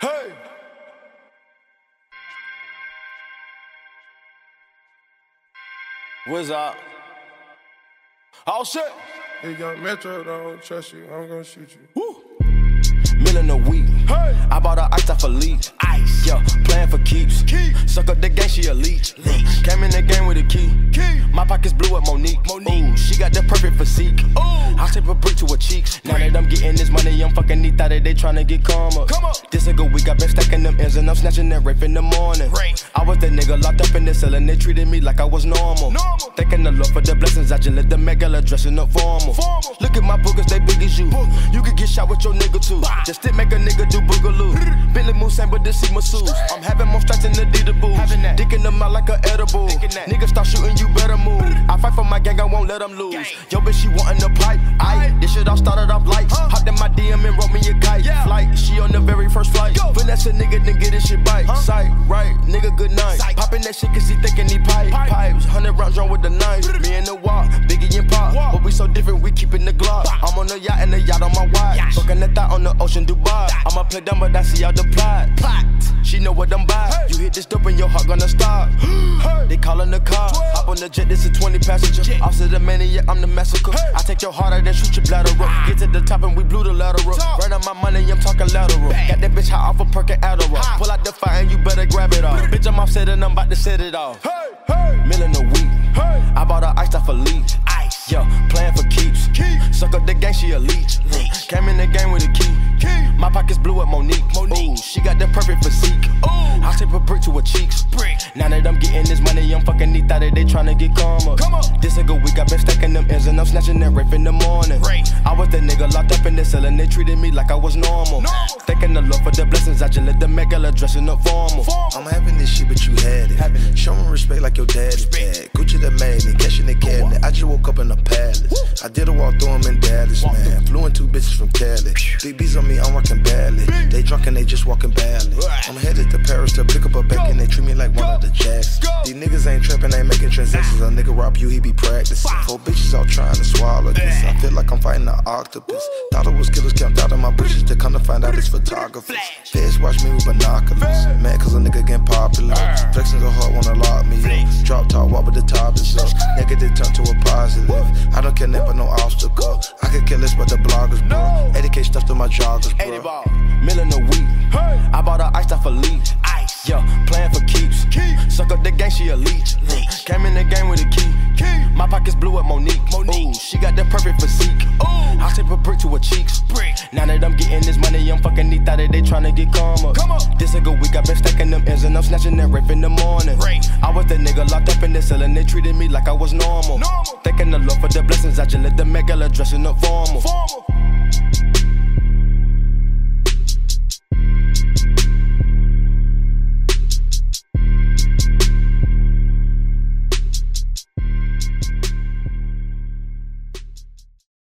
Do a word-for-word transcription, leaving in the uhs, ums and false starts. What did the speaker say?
Hey! What's up? Oh shit! Hey, young Metro, don't trust you. I'm gonna shoot you. Woo! Million a week. Hey! I bought her ice off a leech. Ice. Yeah, playing for keeps. Keep. Suck up the game, she a leech. leech. Came in the game with a key. Key. My pockets blue at Monique. Monique. Ooh, she got the perfect physique. Ooh. I tape a brick to her cheeks. Now that I'm getting this money, I'm fucking neat. Thought that they tryna get calmer. Come up. This a good week, I been stacking them ends and I'm snatching that rape in the morning. Rain. I was that nigga locked up in the cell and they treated me like I was normal. Normal. Thanking the Lord for the blessings, I just let the megala dressing up formal. Formal. Look at my boogers, they big as you. Booger. You could get shot with your nigga too. Bah. Just stick make a nigga do boogaloo. Bentley Moose ain't but this see masseuse. I'm having more strikes in the Adidas boots. Dick in them out like a edible. Niggas start shooting, you better move. I fight for my gang, I won't let them lose. Gang. Yo, bitch, she wantin' the pipe. Aye, this shit all started off lights. Huh? Hopped in my D M and wrote me a kite. Yeah. Flight, she on the very first flight. Go. Finesse a nigga, then get his shit bite. Huh? Sight, right, nigga, good night. Sight. Poppin' that shit cause he thinking he pipe. pipe. Pipes, hundred rounds drawn with the knife. Me and the wall, Biggie and Pop. Whoa. But we so different, we keepin' the Glock. Bah. I'm on the yacht and the yacht on my watch. Fucking that thought on the ocean, Dubai. That. I'ma play dumb, but I see all the plot. Plot. She know what I'm by. Hey. You hit this dope and your heart gonna stop. Hey. They callin' the car. Hop on the jet, this a twenty passenger. Jet. Officer the maniac, I'm the massacre. Hey. I take your heart out and shoot your bladder up. Ah. Get to the top and we blew the lateral. Run out my money, I'm talking lateral. Bang. Got that bitch high off a perk and Adderall. Ha. Pull out the fire and you better grab it off. Bitch, I'm offset and I'm about to set it off. Hey. Hey. Million a week. Hey. I bought her ice off a leech. Ice. Yeah, playing for keeps. Keep. Suck up the gang, she a leech. leech. Came in the game with a key. Key. My pockets blue at Monique. Monique. Ooh, she got the perfect physique. Ooh. I tape a brick to her cheeks. Brick. Now that I'm getting this money, I'm fucking neat. Thought that they tryna get calmer. Come on. This a good week, I been stacking them ends and I'm snatching that rape in the morning. Rain. I was that nigga locked up in the cell and they treated me like I was normal. normal. Thanking the Lord for the blessings, I just let the megala dressing up formal. formal. I'm having this shit, but you had it. Having Show me respect like your daddy dad. Gucci that made me, cash in the cabinet. Oh, I just woke up in a palace. Woo. I did a walk through 'em in Dallas, walk man. Through. Flew in two bitches from Cali. Big B's on me, I'm rocking badly. Big. They drunk and they just walking badly. Right. I'm headed to Paris to pick up a back and they treat me like one Go. of the jacks. Go. These niggas ain't trapping, ain't making transactions. Nah. A nigga rob you, he be practicing. Wow. Four bitches all trying to swallow this. I feel like I'm fighting an octopus. Woo. Thought it was killers, camped out of my bushes to come to find out it's photographers. Feds watch me with binoculars. Flash. Mad cause a nigga getting popular. Uh. Flexing so hard wanna lock me up. Drop top, walk with the top is up. Negative turn to a positive. Woo. I don't care never no obstacle. I could kill this but the bloggers, bro. No. eighty K stuff to my joggers, bro. eighty ball, million a week. Hey. I bought her ice off a leech. Ice. Yeah, playing for keeps. Keep. Suck up the gang, she a leech. leech. Came in the game with a key. Key. My pockets blue at Monique. Monique. Ooh, she got the perfect physique. Ooh. I tape a brick to her cheeks. Brick. Now that I'm getting this money, I'm fucking neat. Thought that they tryna get calmer. Come on. This a good week, I been stacking them ends and I'm snatching that rape in the morning. Rain. I was that nigga locked up in the cell and they treated me like I was normal. Normal. Thanking the Lord for the blessings, I just let the megala dressing up formal. Formal.